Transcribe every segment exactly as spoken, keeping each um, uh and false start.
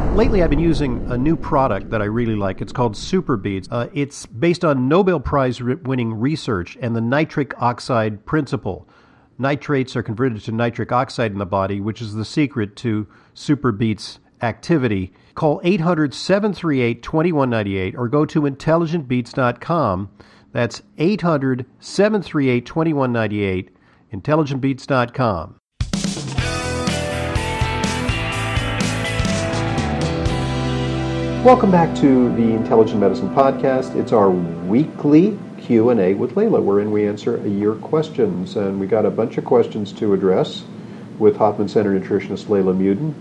Lately, I've been using a new product that I really like. It's called Super Beats. Uh, it's based on Nobel Prize-winning research and the nitric oxide principle. Nitrates are converted to nitric oxide in the body, which is the secret to Super Beats activity. Call eight hundred, seven three eight, two one nine eight or go to intelligent beats dot com. That's eight hundred, seven three eight, two one nine eight, intelligent beats dot com. Welcome back to the Intelligent Medicine Podcast. It's our weekly Q and A with Layla, wherein we answer your questions. And we got a bunch of questions to address with Hoffman Center nutritionist Layla Muden.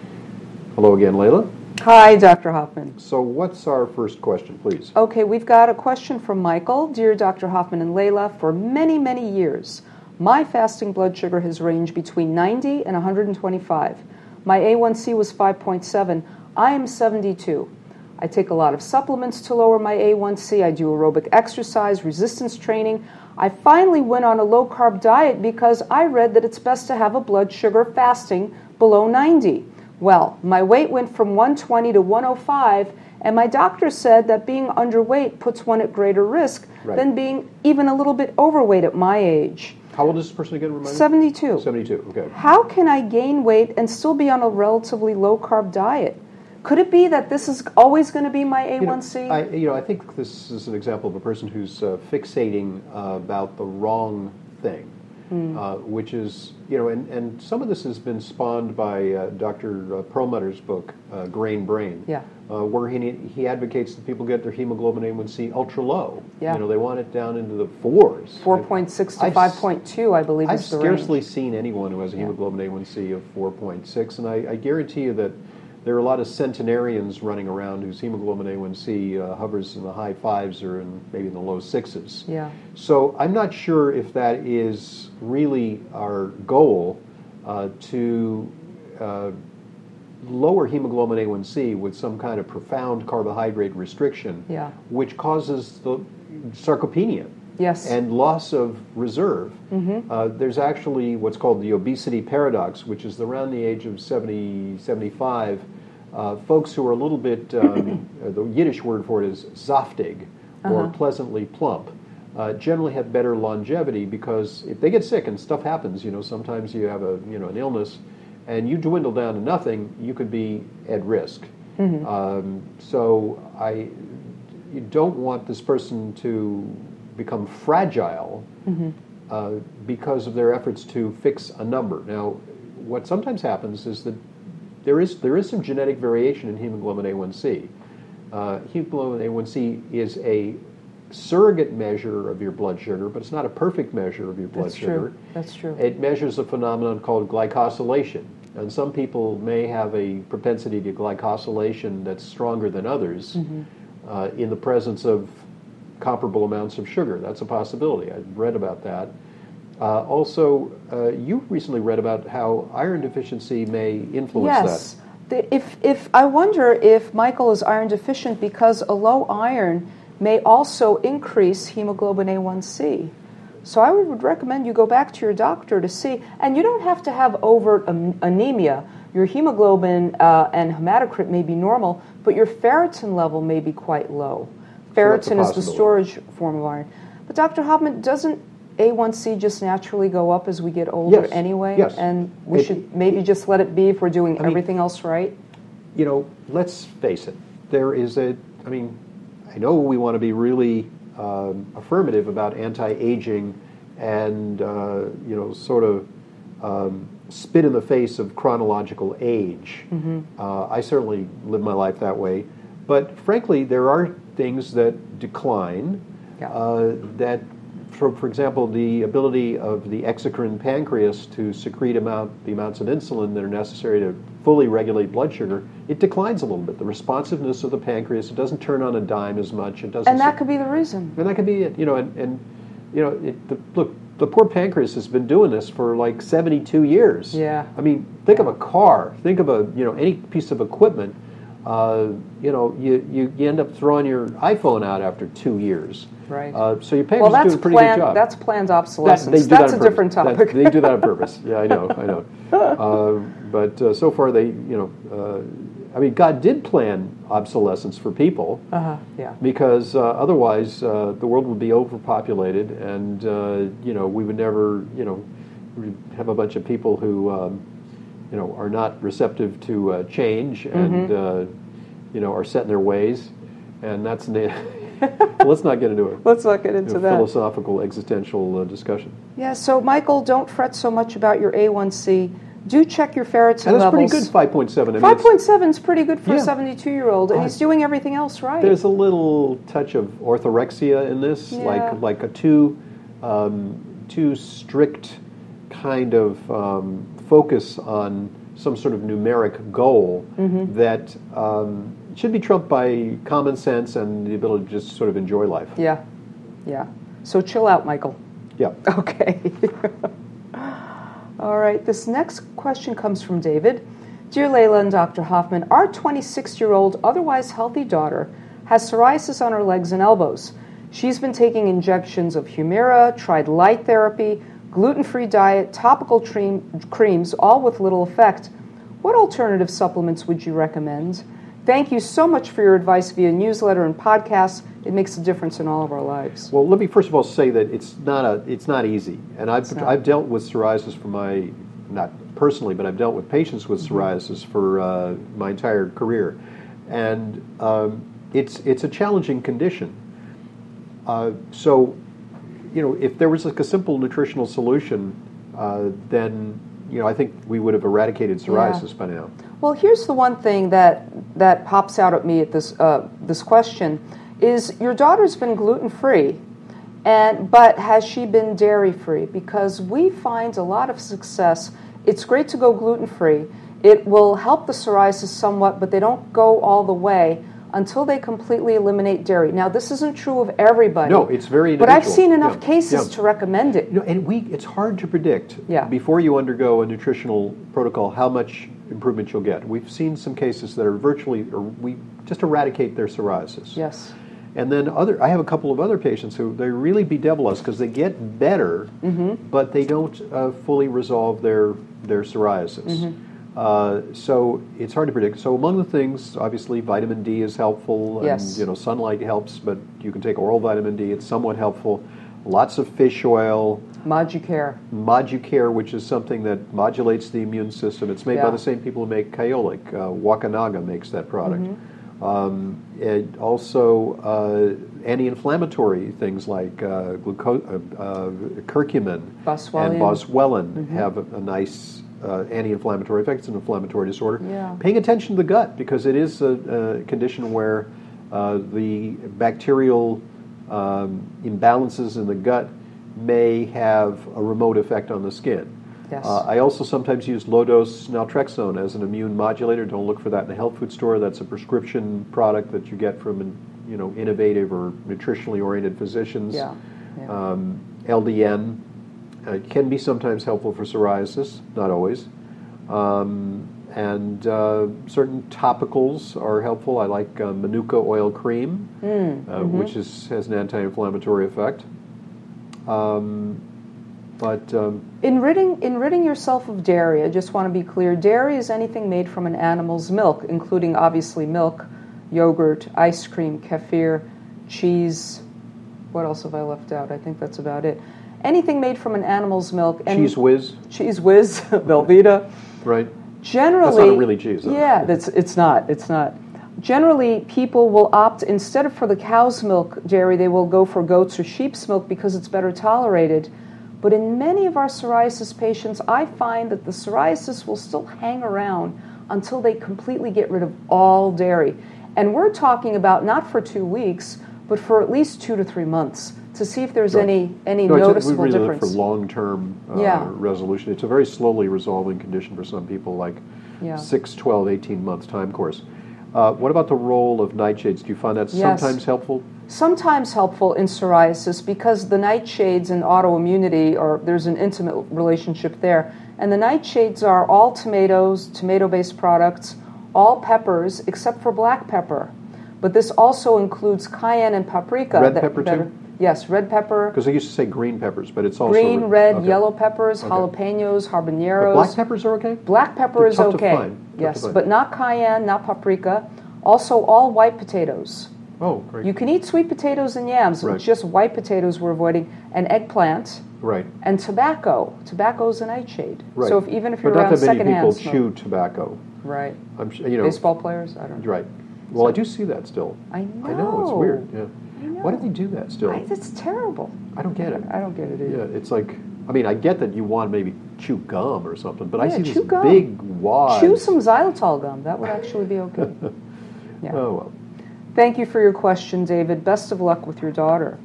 Hello again, Layla. Hi, Doctor Hoffman. So what's our first question, please? Okay, we've got a question from Michael. Dear Doctor Hoffman and Layla, for many, many years, my fasting blood sugar has ranged between ninety and one hundred twenty-five. My A one C was five point seven. I am seventy-two. I take a lot of supplements to lower my A one C. I do aerobic exercise, resistance training. I finally went on a low-carb diet because I read that it's best to have a blood sugar fasting below ninety. Well, my weight went from one twenty to one oh five, and my doctor said that being underweight puts one at greater risk right. than being even a little bit overweight at my age. How old is this person again, remind me? seventy-two. seventy-two, okay. How can I gain weight and still be on a relatively low-carb diet? Could it be that this is always going to be my A one C? You know, I, you know, I think this is an example of a person who's uh, fixating uh, about the wrong thing, mm. uh, which is, you know, and, and some of this has been spawned by uh, Doctor Perlmutter's book, uh, Grain Brain, yeah. uh, where he he advocates that people get their hemoglobin A one C ultra low. Yeah. You know, they want it down into the fours. four point six to five point two, I believe I've is the scarcely range. seen anyone who has a yeah. hemoglobin A one C of four point six, and I, I guarantee you that there are a lot of centenarians running around whose hemoglobin A one C uh, hovers in the high fives or in maybe in the low sixes. Yeah. So I'm not sure if that is really our goal uh, to uh, lower hemoglobin A one C with some kind of profound carbohydrate restriction, yeah. which causes the sarcopenia. Yes. And loss of reserve. Mm-hmm. Uh, there's actually what's called the obesity paradox, which is around the age of seventy, seventy-five, uh, folks who are a little bit, um, the Yiddish word for it is zaftig, or uh-huh. pleasantly plump, uh, generally have better longevity because if they get sick and stuff happens, you know, sometimes you have a, you know, an illness and you dwindle down to nothing, you could be at risk. Mm-hmm. Um, so I, you don't want this person to become fragile mm-hmm. uh, because of their efforts to fix a number. Now, what sometimes happens is that there is there is some genetic variation in hemoglobin A one C. Uh, hemoglobin A one C is a surrogate measure of your blood sugar, but it's not a perfect measure of your blood That's sugar. True. That's true. It measures a phenomenon called glycosylation. And some people may have a propensity to glycosylation that's stronger than others mm-hmm. uh, in the presence of comparable amounts of sugar. That's a possibility. I've read about that. Uh, also, uh, you recently read about how iron deficiency may influence yes. that. Yes. If, if I wonder if Michael is iron deficient because a low iron may also increase hemoglobin A one C. So I would recommend you go back to your doctor to see. And you don't have to have overt am- anemia. Your hemoglobin uh, and hematocrit may be normal, but your ferritin level may be quite low. Ferritin is the storage form of iron. But Doctor Hoffman, doesn't A one C just naturally go up as we get older yes. anyway? Yes. And we it, should maybe it, just let it be if we're doing I everything mean, else right? You know, let's face it. There is a, I mean, I know we want to be really um, affirmative about anti-aging and, uh, you know, sort of um, spit in the face of chronological age. Mm-hmm. Uh, I certainly live my life that way. But frankly, there are things that decline, yeah. uh, that, for, for example, the ability of the exocrine pancreas to secrete amount, the amounts of insulin that are necessary to fully regulate blood sugar, it declines a little bit. The responsiveness of the pancreas, it doesn't turn on a dime as much. It doesn't. And that could be the reason. And that could be it. You know, and, and you know, it, the, look, the poor pancreas has been doing this for like seventy-two years. Yeah. I mean, think of a car. Think of a, you know, any piece of equipment. Uh, you know, you, you, you end up throwing your iPhone out after two years. Right. Uh, so your pancreas well, is doing a pretty plan, good job. That's planned obsolescence. That, that's that a different topic. That, they do that on purpose. Yeah, I know, I know. Uh, but uh, so far, they, you know, uh, I mean, God did plan obsolescence for people. Uh-huh, yeah. Because uh, otherwise, uh, the world would be overpopulated, and uh, you know, we would never, you know, we'd have a bunch of people who, um, you know, are not receptive to uh, change, and mm-hmm. uh, you know, are set in their ways, and that's. Na- Let's not get into it. Let's not get into a that philosophical, existential uh, discussion. Yeah. So, Michael, don't fret so much about your A one C. Do check your ferritin and that's levels. Pretty good, five point seven. I mean, five point seven is pretty good for yeah. a seventy-two-year-old, and uh, he's doing everything else right. There's a little touch of orthorexia in this, yeah. like like a too um, too strict kind of um, focus on some sort of numeric goal mm-hmm. that um, should be trumped by common sense and the ability to just sort of enjoy life. Yeah, yeah. So chill out, Michael. Yeah. Okay. All right, this next question comes from David. Dear Layla and Doctor Hoffman, our twenty-six-year-old, otherwise healthy daughter has psoriasis on her legs and elbows. She's been taking injections of Humira, tried light therapy, gluten-free diet, topical cream, creams, all with little effect. What alternative supplements would you recommend? Thank you so much for your advice via newsletter and podcasts. It makes a difference in all of our lives. Well, let me first of all say that it's not a it's not easy, and I've not. I've dealt with psoriasis for my not personally, but I've dealt with patients with mm-hmm. psoriasis for uh, my entire career, and um, it's it's a challenging condition. Uh, so, you know, if there was like a simple nutritional solution, uh, then you know I think we would have eradicated psoriasis yeah. by now. Well, here's the one thing that that pops out at me at this uh, this question. Is your daughter's been gluten-free, and but has she been dairy-free? Because we find a lot of success. It's great to go gluten-free. It will help the psoriasis somewhat, but they don't go all the way until they completely eliminate dairy. Now, this isn't true of everybody. No, it's very individual. But I've seen enough yeah. cases yeah. to recommend it. You know, and we it's hard to predict yeah. before you undergo a nutritional protocol how much improvement you'll get. We've seen some cases that are virtually, or we just eradicate their psoriasis. Yes. And then other, I have a couple of other patients who they really bedevil us because they get better, mm-hmm. but they don't uh, fully resolve their their psoriasis. Mm-hmm. Uh, so it's hard to predict. So among the things, obviously, vitamin D is helpful, yes. and you know sunlight helps, but you can take oral vitamin D; it's somewhat helpful. Lots of fish oil. Moducare. Moducare, which is something that modulates the immune system. It's made yeah. by the same people who make Kyolic. Uh, Wakanaga makes that product. Mm-hmm. Um, it also uh, anti-inflammatory things like uh, gluco- uh, uh, curcumin Boswellian. and boswellia mm-hmm. have a, a nice uh, anti-inflammatory effect. It's an inflammatory disorder. Yeah. Paying attention to the gut, because it is a, a condition where uh, the bacterial um, imbalances in the gut may have a remote effect on the skin. Yes. Uh, I also sometimes use low-dose naltrexone as an immune modulator. Don't look for that in a health food store. That's a prescription product that you get from, you know, innovative or nutritionally oriented physicians. Yeah. yeah. Um, L D N uh, can be sometimes helpful for psoriasis, not always. Um, and uh, certain topicals are helpful. I like uh, Manuka oil cream, mm, uh, mm-hmm. which is, has an anti-inflammatory effect. Um, But um, in ridding in ridding yourself of dairy, I just want to be clear. Dairy is anything made from an animal's milk, including obviously milk, yogurt, ice cream, kefir, cheese. What else have I left out? I think that's about it. Anything made from an animal's milk. And Cheese Whiz. Cheese Whiz, Velveeta. Right. Generally, that's not really cheese, though. Yeah, that's it's not. It's not. Generally, people will opt, instead of for the cow's milk dairy, they will go for goat's or sheep's milk because it's better tolerated. But in many of our psoriasis patients, I find that the psoriasis will still hang around until they completely get rid of all dairy. And we're talking about not for two weeks, but for at least two to three months to see if there's Sure. any any no, noticeable we really difference. look for long-term uh, Yeah. resolution. It's a very slowly resolving condition for some people, like Yeah. six, twelve, eighteen month time course. Uh, what about the role of nightshades? Do you find that Yes. sometimes helpful? Sometimes helpful in psoriasis because the nightshades and autoimmunity, or there's an intimate relationship there. And the nightshades are all tomatoes, tomato-based products, all peppers except for black pepper. But this also includes cayenne and paprika. Red that, pepper that too? are, Yes, red pepper. Because they used to say green peppers, but it's also... Green, red, okay. yellow peppers, Okay. jalapenos, habaneros. But black peppers are okay? Black pepper They're is tough to okay. find. Tough Yes, to find. but not cayenne, not paprika. Also, all white potatoes. Oh, great. You can eat sweet potatoes and yams. Right. It's just white potatoes we're avoiding, and eggplant, Right. and tobacco. Tobacco's a nightshade. Right. So if, even if you're but around not that many secondhand people smoke. chew tobacco. Right. I'm su- you know. Baseball players? I don't know. Right. Well, I do see that still. I know. I know. It's weird. Yeah. I know. Why do they do that still? I, it's terrible. I don't get it. I don't get it either. Yeah, it's like, I mean, I get that you want to maybe chew gum or something, but I Yeah, see chew this gum. big wad. Chew some xylitol gum. That would actually be okay. Yeah. Oh, well. Thank you for your question, David. Best of luck with your daughter.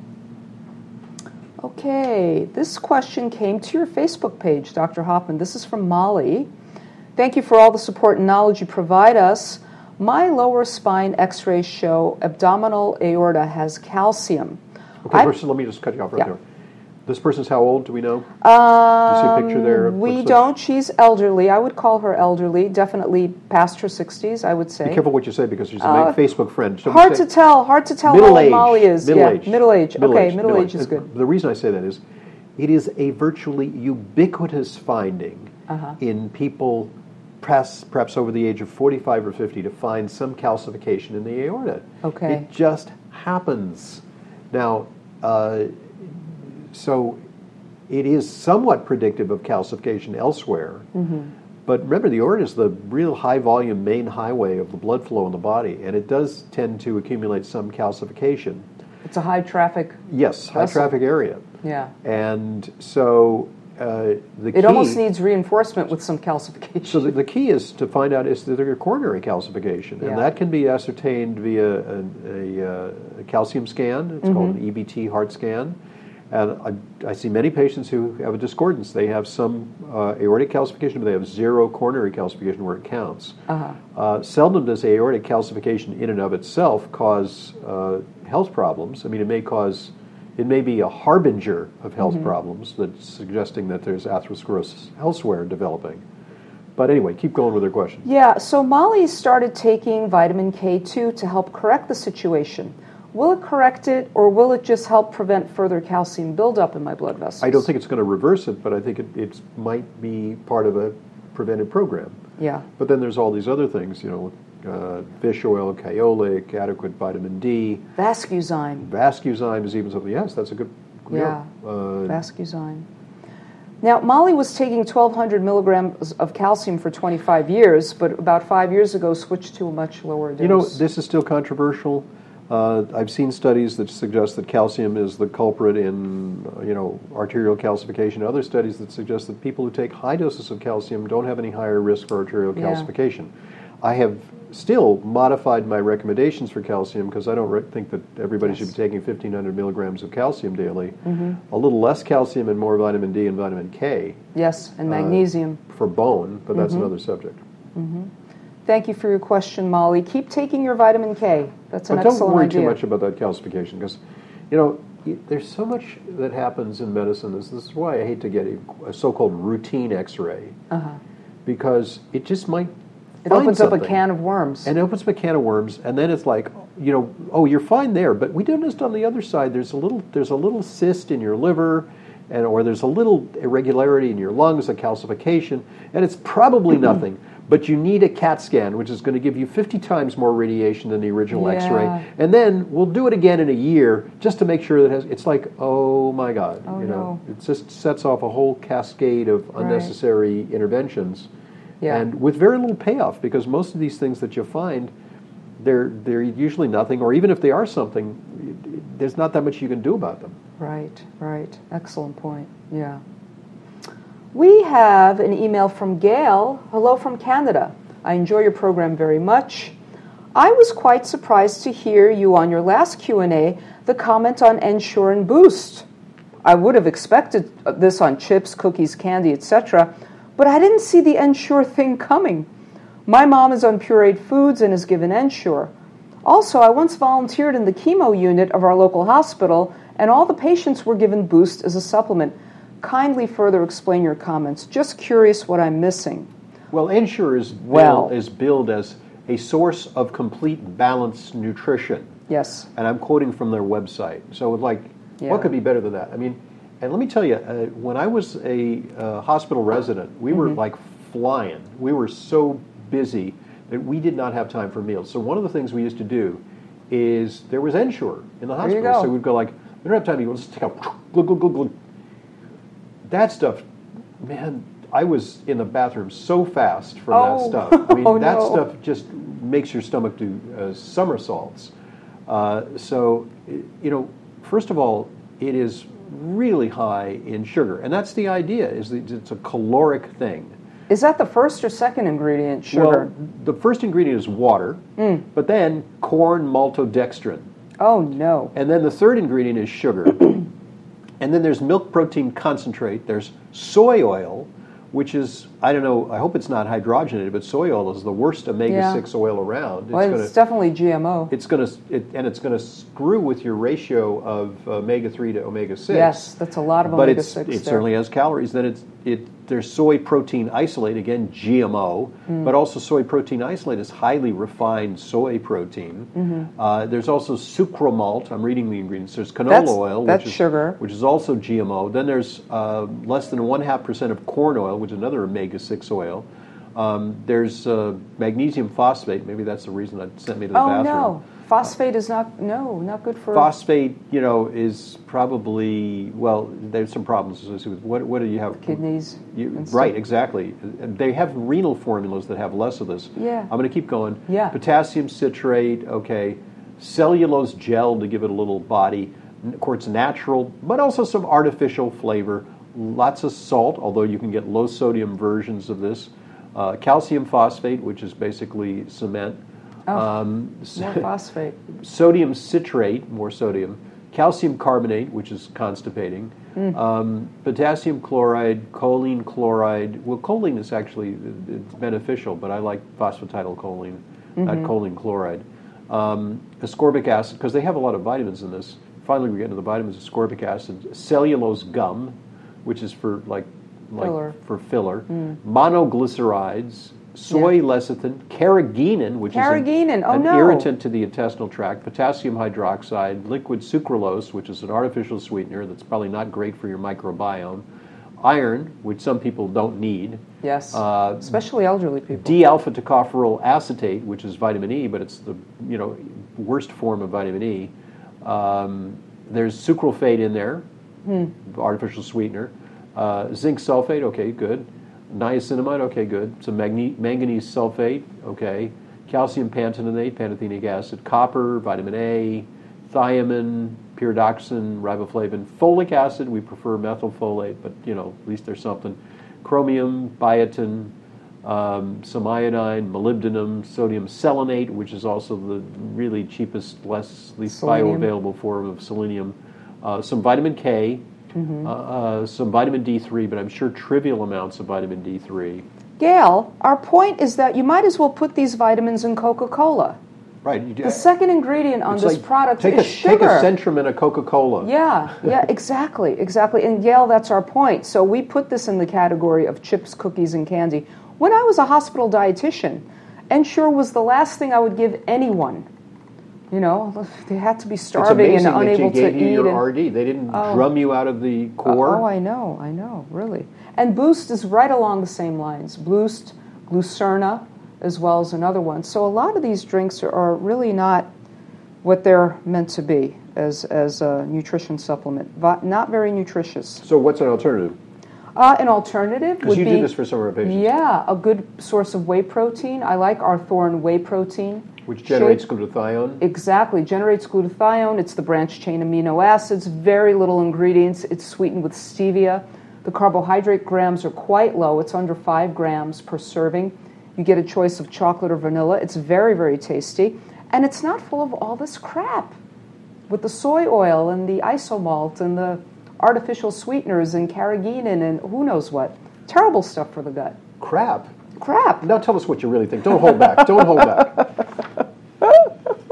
Okay, this question came to your Facebook page, Doctor Hoffman. This is from Molly. Thank you for all the support and knowledge you provide us. My lower spine x-rays show abdominal aorta has calcium. Okay, I'm- first, let me just cut you off right Yeah. there. This person's how old, do we know? Um, you see a picture there? We Looks like- don't. She's elderly. I would call her elderly. Definitely past her sixties, I would say. Be careful what you say because she's a Uh, Facebook friend. So we Hard say- to tell. Hard to tell how Middle old age. Molly is. Middle yeah, age. middle age. Middle okay, age, middle, age is Uh, good. The reason I say that is it is a virtually ubiquitous finding Uh-huh. in people perhaps, perhaps over the age of forty-five or fifty to find some calcification in the aorta. Okay. It just happens. Now, uh, so it is somewhat predictive of calcification elsewhere. Mm-hmm. But remember, the aorta is the real high-volume main highway of the blood flow in the body, and it does tend to accumulate some calcification. It's a high traffic. Yes, high Vessel. traffic area. Yeah. And so uh, the key... It almost needs reinforcement with some calcification. So the, the key is to find out is there coronary calcification, Yeah. and that can be ascertained via a, a, a calcium scan. It's Mm-hmm. called an E B T heart scan. And I, I see many patients who have a discordance. They have some uh, aortic calcification, but they have zero coronary calcification where it counts. Uh-huh. Uh, seldom does aortic calcification in and of itself cause uh, health problems. I mean, it may cause, it may be a harbinger of health Mm-hmm. problems that's suggesting that there's atherosclerosis elsewhere developing. But anyway, keep going with your question. Yeah, so Molly started taking vitamin K two to help correct the situation. Will it correct it, or will it just help prevent further calcium buildup in my blood vessels? I don't think it's going to reverse it, but I think it, it might be part of a preventive program. Yeah. But then there's all these other things, you know, uh, fish oil, kaolic, adequate vitamin D. Vascuzyme. Vascuzyme is even something. Yes, that's a good. Yeah. Uh, Vascuzyme. Now, Molly was taking twelve hundred milligrams of calcium for twenty-five years, but about five years ago switched to a much lower dose. you know, this is still controversial. Uh, I've seen studies that suggest that calcium is the culprit in, uh, you know, arterial calcification. Other studies that suggest that people who take high doses of calcium don't have any higher risk for arterial Yeah. calcification. I have still modified my recommendations for calcium because I don't re- think that everybody Yes. should be taking fifteen hundred milligrams of calcium daily. Mm-hmm. A little less calcium and more vitamin D and vitamin K Yes, and uh, magnesium. for bone, but that's Mm-hmm. another subject. Thank you for your question, Molly. Keep taking your vitamin K. That's an But don't excellent worry idea. too much about that calcification because, you know, y- there's so much that happens in medicine. This, this is why I hate to get a, a so-called routine X-ray Uh-huh. because it just might It find opens up a something. can of worms. And it opens up a can of worms, and then it's like, you know, oh, you're fine there, but we noticed on the other side there's a little there's a little cyst in your liver, and or there's a little irregularity in your lungs, a calcification, and it's probably nothing. But you need a CAT scan, which is going to give you fifty times more radiation than the original Yeah. X-ray, and then we'll do it again in a year just to make sure that it has, it's like, oh my God, Oh, you know, no. it just sets off a whole cascade of Right. unnecessary interventions. Yeah. And with very little payoff, because most of these things that you find, they're they're usually nothing, or even if they are something, there's not that much you can do about them. Right, right. Excellent point. Yeah. We have an email from Gail. Hello from Canada. I enjoy your program very much. I was quite surprised to hear you on your last Q and A, the comment on Ensure and Boost. I would have expected this on chips, cookies, candy, et cetera, but I didn't see the Ensure thing coming. My mom is on pureed foods and is given Ensure. Also, I once volunteered in the chemo unit of our local hospital, and all the patients were given Boost as a supplement. Kindly further explain your comments. Just curious what I'm missing. Well, Ensure is Well. billed, is billed as a source of complete balanced nutrition, Yes. and I'm quoting from their website. So, like, Yeah. What could be better than that? I mean, and let me tell you, uh, when I was a uh, hospital resident, we were Mm-hmm. like flying. We were so busy that we did not have time for meals. So one of the things we used to do is there was Ensure in the There you hospital. go. So we'd go like, we don't have time to eat. Let's take a glug, glug, glug, glug. That stuff, man, I was in the bathroom so fast from Oh. that stuff. I mean, Oh, that no. stuff just makes your stomach do uh, somersaults. Uh, so, you know, first of all, it is really high in sugar. And that's the idea, is that it's a caloric thing. Is that the first or second ingredient, sugar? Well, the first ingredient is water, Mm. but then corn maltodextrin. Oh, no. And then the third ingredient is sugar. And then there's milk protein concentrate. There's soy oil, which is, I don't know, I hope it's not hydrogenated, but soy oil is the worst omega six Yeah. oil around. It's Well, gonna, it's definitely G M O. it's going to, it, and it's going to screw with your ratio of omega three to omega six. Yes, that's a lot of But omega it's, six it there. certainly has calories. Then it's it. There's soy protein isolate, again G M O, Mm. but also soy protein isolate is highly refined soy protein. Mm-hmm. Uh, there's also sucromalt. I'm reading the ingredients. There's canola That's- oil, that's which is sugar. which is also G M O. Then there's uh, less than one half percent of corn oil, which is another omega six oil. Um, there's uh, magnesium phosphate. Maybe that's the reason that sent me to the Oh, bathroom. no. Phosphate is not, no, not good for... Phosphate, you know, is probably, well, there's some problems associated with what. What do you have? Kidneys. You, and right, stuff. exactly. They have renal formulas that have less of this. Yeah. I'm going to keep going. Yeah. Potassium citrate, okay. Cellulose gel to give it a little body. Of course, natural, but also some artificial flavor. Lots of salt, although you can get low sodium versions of this. Uh, calcium phosphate, which is basically cement. Oh, Um, more phosphate. sodium citrate, more sodium, calcium carbonate, which is constipating, Mm. um, potassium chloride, choline chloride. Well, choline is actually it's beneficial, but I like phosphatidylcholine, Mm-hmm. not choline chloride. Um, ascorbic acid, because they have a lot of vitamins in this. Finally, we get into the vitamins. Ascorbic acid, cellulose gum, which is for like, like Filler. for filler, monoglycerides. Soy Yeah. lecithin, carrageenan, which Carrageenan, is an, oh an no. irritant to the intestinal tract, potassium hydroxide, liquid sucralose, which is an artificial sweetener that's probably not great for your microbiome, iron, which some people don't need, Yes, uh, especially elderly people. D-alpha tocopherol acetate, which is vitamin E, but it's the you know worst form of vitamin E. Um, there's sucralfate in there, Hmm. artificial sweetener. Uh, zinc sulfate, okay, good. Niacinamide, okay, good. Some magne- manganese sulfate, okay. Calcium pantotheniate, pantothenic acid. Copper, vitamin A, thiamine, pyridoxine, riboflavin. Folic acid, we prefer methylfolate, but, you know, at least there's something. Chromium, biotin, um, some iodine, molybdenum, sodium selenate, which is also the really cheapest, less least Selenium. bioavailable form of selenium. Uh, some vitamin K, Mm-hmm. uh, uh, some vitamin D three, but I'm sure trivial amounts of vitamin D three. Gail, our point is that you might as well put these vitamins in Coca-Cola. Right. You, The second ingredient on it's this like product take is a, sugar. Take a Centrum and a Coca-Cola. Yeah, yeah, exactly, exactly. And Gail, that's our point. So we put this in the category of chips, cookies, and candy. When I was a hospital dietitian, Ensure was the last thing I would give anyone. You know, they had to be It's starving and amazing that unable they gave to you eat. your and- R D. They didn't Oh. drum you out of the Uh, core. oh, I know, I know, really. And Boost is right along the same lines. Boost, Glucerna, as well as another one. So a lot of these drinks are, are really not what they're meant to be as as a nutrition supplement. But not very nutritious. So what's an alternative? Uh, an alternative Because would you be do this for some of our patients, yeah, a good source of whey protein. I like our Thorne whey protein. which generates Shake- glutathione. Exactly. Generates glutathione. It's the branched chain amino acids. Very little ingredients. It's sweetened with stevia. The carbohydrate grams are quite low. It's under five grams per serving. You get a choice of chocolate or vanilla. It's very, very tasty. And it's not full of all this crap with the soy oil and the isomalt and the artificial sweeteners and carrageenan and who knows what. Terrible stuff for the gut. Crap. Crap. Now tell us what you really think. Don't hold back. Don't hold back.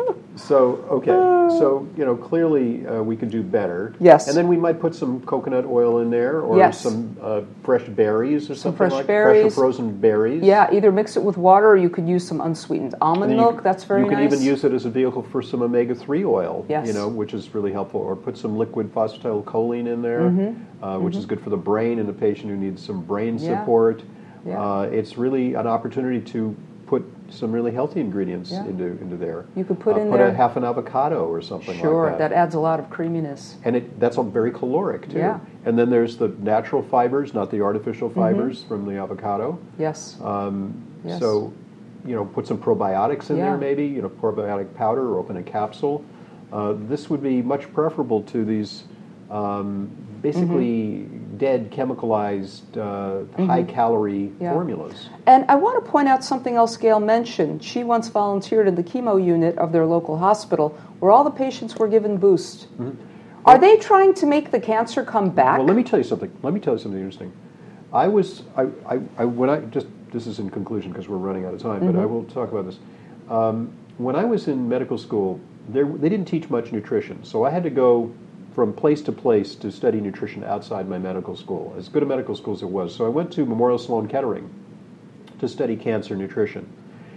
So, okay. So, you know, clearly uh, we could do better. Yes. And then we might put some coconut oil in there or Yes. some uh, fresh berries or Some something fresh like berries. fresh or frozen berries. Yeah, either mix it with water or you could use some unsweetened almond And milk. you, That's very you nice. can even use it as a vehicle for some omega three oil, Yes. you know, which is really helpful. Or put some liquid phosphatidylcholine in there, Mm-hmm. uh, which mm-hmm. is good for the brain in a patient who needs some brain Yeah. support. Yeah. Uh, it's really an opportunity to put some really healthy ingredients Yeah. into into there. You could put uh, in put there- a half an avocado or something Sure, like that adds a lot of creaminess. And it, that's all very caloric, too. Yeah. And then there's the natural fibers, not the artificial Mm-hmm. fibers from the avocado. Yes. Um, Yes. So, you know, put some probiotics in Yeah. there maybe, you know, probiotic powder or open a capsule. Uh, this would be much preferable to these um, basically Mm-hmm. dead, chemicalized, uh, high-calorie Yeah. formulas. And I want to point out something else Gail mentioned. She once volunteered in the chemo unit of their local hospital where all the patients were given Boost. Are they trying to make the cancer come back? Well, let me tell you something. Let me tell you something interesting. I was, I, I, I when I just, this is in conclusion because we're running out of time, but I will talk about this. Um, when I was in medical school, there, they didn't teach much nutrition, so I had to go from place to place to study nutrition outside my medical school, as good a medical school as it was. So I went to Memorial Sloan Kettering to study cancer nutrition.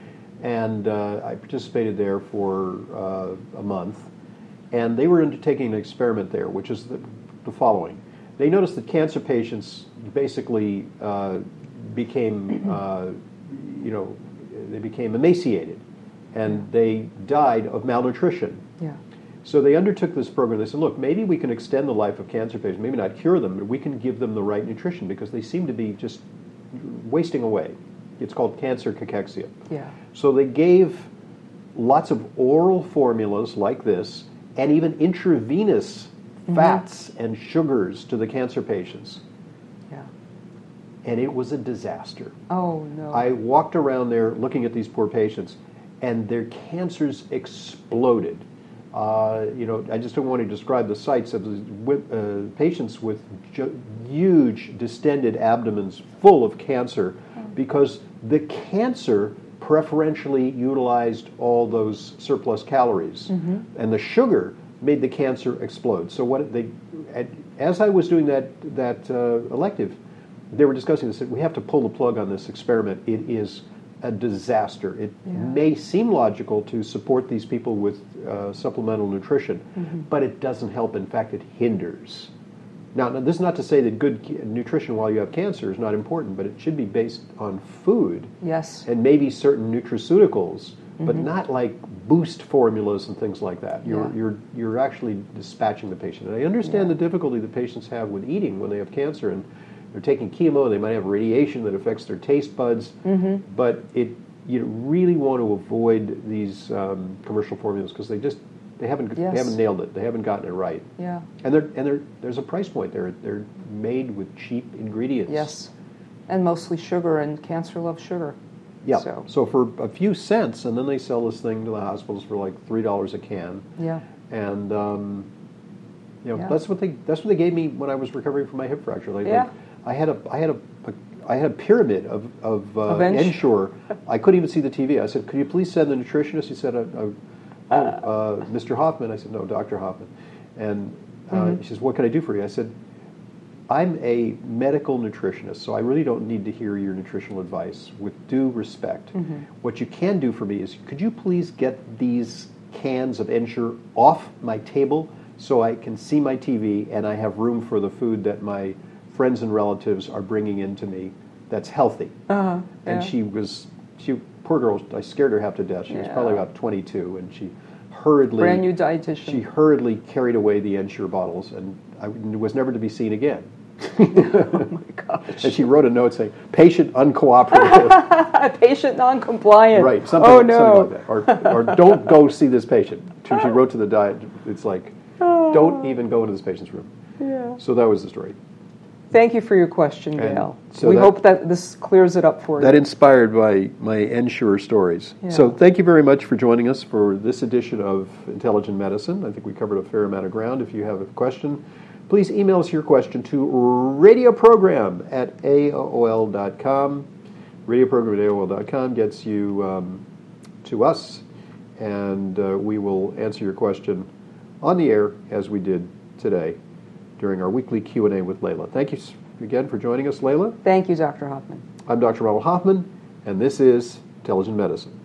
And uh, I participated there for uh, a month. And they were undertaking an experiment there, which is the, the following. They noticed that cancer patients basically uh, became, uh, you know, they became emaciated. And they died of malnutrition. Yeah. So they undertook this program. They said, look, maybe we can extend the life of cancer patients, maybe not cure them, but we can give them the right nutrition because they seem to be just wasting away. It's called cancer cachexia. Yeah. So they gave lots of oral formulas like this and even intravenous fats and sugars to the cancer patients. Yeah. And it was a disaster. Oh, no. I walked around there looking at these poor patients, and their cancers exploded. Uh, you know, I just don't want to describe the sights of the uh, patients with ju- huge distended abdomens full of cancer because the cancer preferentially utilized all those surplus calories, Mm-hmm. and the sugar made the cancer explode. So what they, at, as I was doing that that uh, elective, they were discussing this. We have to pull the plug on this experiment. It is a disaster. It Yeah. may seem logical to support these people with uh, supplemental nutrition, Mm-hmm. but it doesn't help. In fact, it hinders. Now, now, this is not to say that good ki- nutrition while you have cancer is not important, but it should be based on food Yes. and maybe certain nutraceuticals, but not like boost formulas and things like that. You're Yeah. you're you're actually dispatching the patient. And I understand Yeah. the difficulty that patients have with eating when they have cancer, and they're taking chemo. They might have radiation that affects their taste buds, Mm-hmm. but it you really want to avoid these um, commercial formulas because they just they haven't Yes. they haven't nailed it. They haven't gotten it right. Yeah. And they're and they're, there's a price point. They're they're made with cheap ingredients. Yes. And mostly sugar, and cancer loves sugar. Yeah. So, So for a few cents, and then they sell this thing to the hospitals for like three dollars a can. yeah. And um, you know Yeah. that's what they that's what they gave me when I was recovering from my hip fracture. Like, Yeah. like, I had a I had a, a I had a pyramid of of uh, Of Ens- Ensure. I couldn't even see the T V. I said, "Could you please send the nutritionist?" He said, uh, uh, "Oh, uh, Mister Hoffman." I said, "No, Doctor Hoffman." And uh, Mm-hmm. he says, "What can I do for you?" I said, I'm a medical nutritionist, so I really don't need to hear your nutritional advice. With due respect, Mm-hmm. what you can do for me is, could you please get these cans of Ensure off my table so I can see my T V and I have room for the food that my friends and relatives are bringing in to me that's healthy? Uh-huh. And Yeah. she was, she poor girl, I scared her half to death. She was Yeah. probably about twenty-two, and she hurriedly Brand new dietitian. she hurriedly carried away the Ensure bottles, and I was never to be seen again. Oh my gosh. And she wrote a note saying, "Patient uncooperative." Patient non-compliant. Right, something, oh, no. something like that. Or, or don't go see this patient. She, she wrote to the diet, it's like, don't even go into this patient's room. Yeah. So that was the story. Thank you for your question, And Gail. so we that- hope that this clears it up for That you. inspired by my Ensure stories. Yeah. So thank you very much for joining us for this edition of Intelligent Medicine. I think we covered a fair amount of ground. If you have a question, please email us your question to radioprogram at A O L dot com. Radioprogram at A O L dot com gets you um, to us. and uh, we will answer your question on the air as we did today during our weekly Q and A with Layla. Thank you again for joining us, Layla. Thank you, Doctor Hoffman. I'm Doctor Ronald Hoffman, and this is Intelligent Medicine.